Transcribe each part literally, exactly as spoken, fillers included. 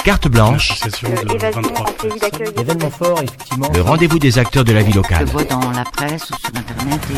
Carte blanche, l'événement fort, effectivement. le rendez-vous des acteurs de la vie locale. Je vois dans la presse ou sur Internet et...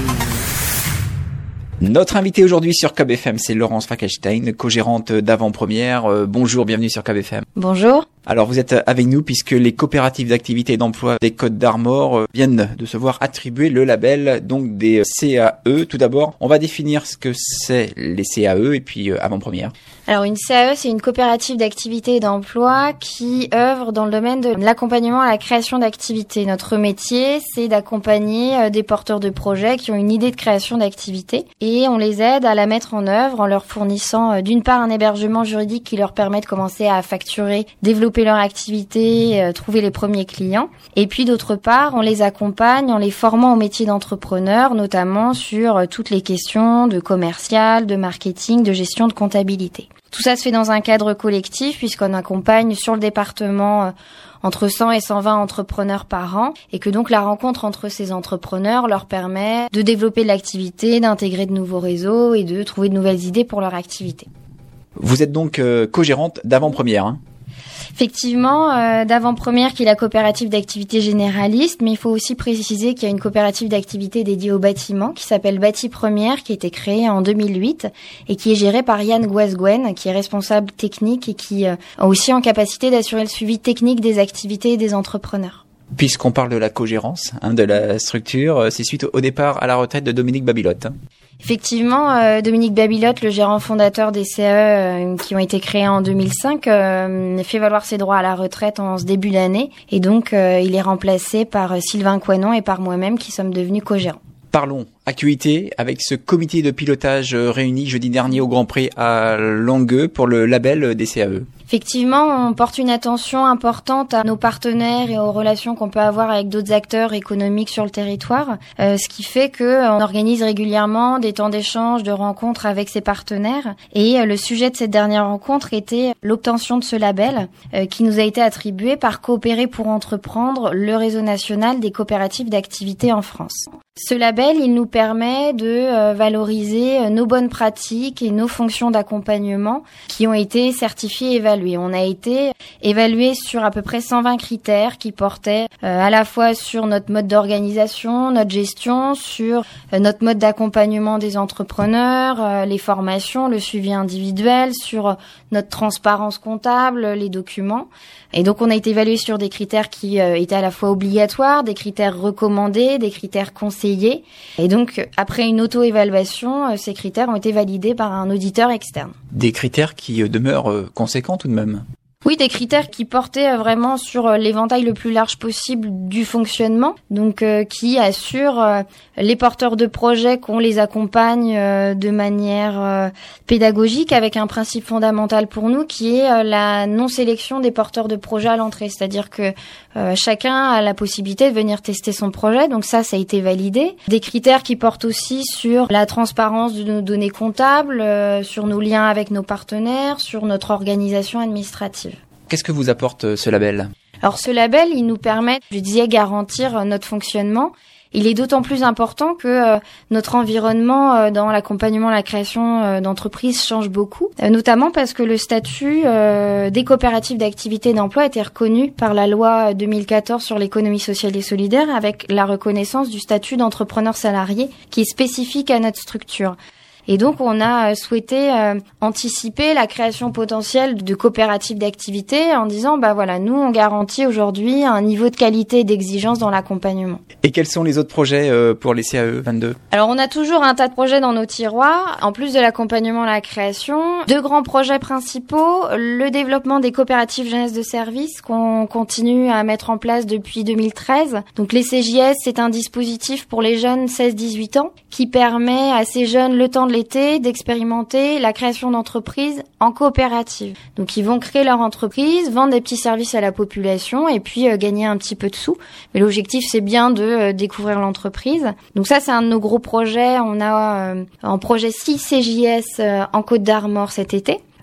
Notre invité aujourd'hui sur C O B F M, c'est Laurence Frankenstein, co-gérante d'Avant-Première. Euh, bonjour, bienvenue sur C O B F M. Bonjour. Alors vous êtes avec nous puisque les coopératives d'activité et d'emploi des Côtes d'Armor viennent de se voir attribuer le label donc des C A E. Tout d'abord, on va définir ce que c'est les C A E et puis euh, Avant-Première. Alors une C A E, c'est une coopérative d'activité et d'emploi qui œuvre dans le domaine de l'accompagnement à la création d'activités. Notre métier, c'est d'accompagner des porteurs de projets qui ont une idée de création d'activité et on les aide à la mettre en œuvre en leur fournissant d'une part un hébergement juridique qui leur permet de commencer à facturer, développer leur activité, euh, trouver les premiers clients. Et puis d'autre part, on les accompagne en les formant au métier d'entrepreneur, notamment sur euh, toutes les questions de commercial, de marketing, de gestion de comptabilité. Tout ça se fait dans un cadre collectif puisqu'on accompagne sur le département euh, entre cent et cent vingt entrepreneurs par an et que donc la rencontre entre ces entrepreneurs leur permet de développer de l'activité, d'intégrer de nouveaux réseaux et de trouver de nouvelles idées pour leur activité. Vous êtes donc euh, co-gérante d'Avant-Première, hein ? Effectivement, euh, d'Avant-Première qui est la coopérative d'activité généraliste, mais il faut aussi préciser qu'il y a une coopérative d'activité dédiée au bâtiment qui s'appelle Bâti Première, qui a été créée en deux mille huit et qui est gérée par Yann Guasguen, qui est responsable technique et qui euh, a aussi en capacité d'assurer le suivi technique des activités et des entrepreneurs. Puisqu'on parle de la co-gérance hein, de la structure, c'est suite au départ à la retraite de Dominique Babilotte. Effectivement, euh, Dominique Babilotte, le gérant fondateur des C A E euh, qui ont été créés en deux mille cinq, euh, fait valoir ses droits à la retraite en ce début d'année et donc euh, il est remplacé par euh, Sylvain Coinon et par moi-même qui sommes devenus co-gérants. Parlons actualité avec ce comité de pilotage réuni jeudi dernier au Grand Prix à Langueux pour le label des C A E. Effectivement, on porte une attention importante à nos partenaires et aux relations qu'on peut avoir avec d'autres acteurs économiques sur le territoire, euh, ce qui fait que on organise régulièrement des temps d'échange, de rencontres avec ces partenaires. Et euh, le sujet de cette dernière rencontre était l'obtention de ce label euh, qui nous a été attribué par Coopérer pour entreprendre, le réseau national des coopératives d'activité en France. Ce label, il nous permet de euh, valoriser euh, nos bonnes pratiques et nos fonctions d'accompagnement qui ont été certifiées et évaluées. On a été évalué sur à peu près cent vingt critères qui portaient euh, à la fois sur notre mode d'organisation, notre gestion, sur euh, notre mode d'accompagnement des entrepreneurs, euh, les formations, le suivi individuel, sur euh, notre transparence comptable, les documents. Et donc on a été évalué sur des critères qui euh, étaient à la fois obligatoires, des critères recommandés, des critères conseillés. Et donc après une auto-évaluation, euh, ces critères ont été validés par un auditeur externe. Des critères qui euh, demeurent euh, conséquents tout de même. Oui, des critères qui portaient vraiment sur l'éventail le plus large possible du fonctionnement, donc euh, qui assurent euh, les porteurs de projets qu'on les accompagne euh, de manière euh, pédagogique avec un principe fondamental pour nous qui est euh, la non-sélection des porteurs de projets à l'entrée, c'est-à-dire que euh, chacun a la possibilité de venir tester son projet, donc ça, ça a été validé. Des critères qui portent aussi sur la transparence de nos données comptables, euh, sur nos liens avec nos partenaires, sur notre organisation administrative. Qu'est-ce que vous apporte ce label ? Alors ce label, il nous permet, je disais, garantir notre fonctionnement. Il est d'autant plus important que euh, notre environnement euh, dans l'accompagnement, la création euh, d'entreprises change beaucoup, euh, notamment parce que le statut euh, des coopératives d'activité et d'emploi a été reconnu par la loi deux mille quatorze sur l'économie sociale et solidaire avec la reconnaissance du statut d'entrepreneur salarié qui est spécifique à notre structure. Et donc, on a souhaité euh, anticiper la création potentielle de coopératives d'activité en disant, bah voilà, nous, on garantit aujourd'hui un niveau de qualité et d'exigence dans l'accompagnement. Et quels sont les autres projets euh, pour les C A E vingt-deux ? Alors, on a toujours un tas de projets dans nos tiroirs, en plus de l'accompagnement à la création. Deux grands projets principaux, le développement des coopératives jeunesse de service qu'on continue à mettre en place depuis deux mille treize. Donc, les C J S, c'est un dispositif pour les jeunes seize dix-huit ans qui permet à ces jeunes, le temps de l'été, d'expérimenter la création d'entreprises en coopérative. Donc ils vont créer leur entreprise, vendre des petits services à la population et puis euh, gagner un petit peu de sous. Mais l'objectif c'est bien de euh, découvrir l'entreprise. Donc ça c'est un de nos gros projets. On a euh, en projet six C J S euh, en Côtes d'Armor cet été.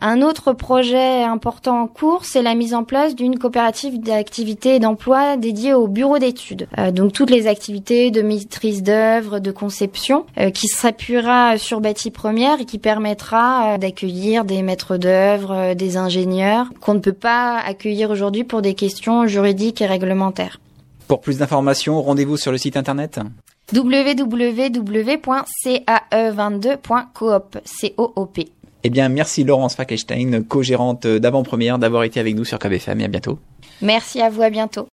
Un autre projet important en cours, c'est la mise en place d'une coopérative d'activité et d'emploi dédiée au bureau d'études. Euh, donc toutes les activités de maîtrise d'œuvre, de conception, euh, qui s'appuiera sur Bâti Première et qui permettra euh, d'accueillir des maîtres d'œuvre, euh, des ingénieurs qu'on ne peut pas accueillir aujourd'hui pour des questions juridiques et réglementaires. Pour plus d'informations, rendez-vous sur le site internet w w w point c a e vingt-deux point coop. C O O P. Eh bien, merci Laurence Fackelstein, co-gérante d'Avant-Première, d'avoir été avec nous sur K B F M et à bientôt. Merci à vous, à bientôt.